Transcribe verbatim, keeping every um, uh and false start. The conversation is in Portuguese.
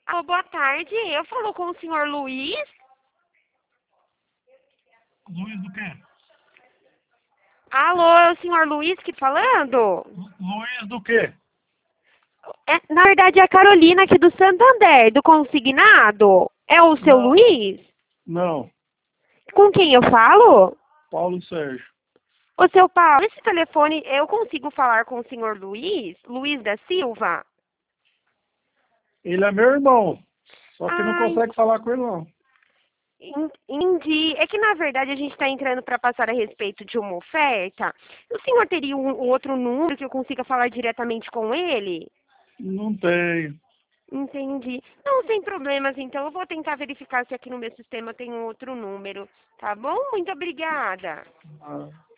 Alô, boa tarde. Eu falo com o senhor Luiz. Luiz do quê? Alô, é o senhor Luiz que falando? Lu- Luiz do quê? É, na verdade, é a Carolina aqui do Santander, do consignado. É o seu Não, Luiz? não. Com quem eu falo? Paulo Sérgio. Ô, seu Paulo, esse telefone, eu consigo falar com o senhor Luiz? Luiz da Silva? Ele é meu irmão. Só que não Ai, consegue falar com ele, não. en- entendi. É que, na verdade, a gente está entrando para passar a respeito de uma oferta. O senhor teria um, um outro número que eu consiga falar diretamente com ele? Não tem. Entendi. Não, sem problemas, então. Eu vou tentar verificar se aqui no meu sistema tem um outro número. Tá bom? Muito obrigada. Ah.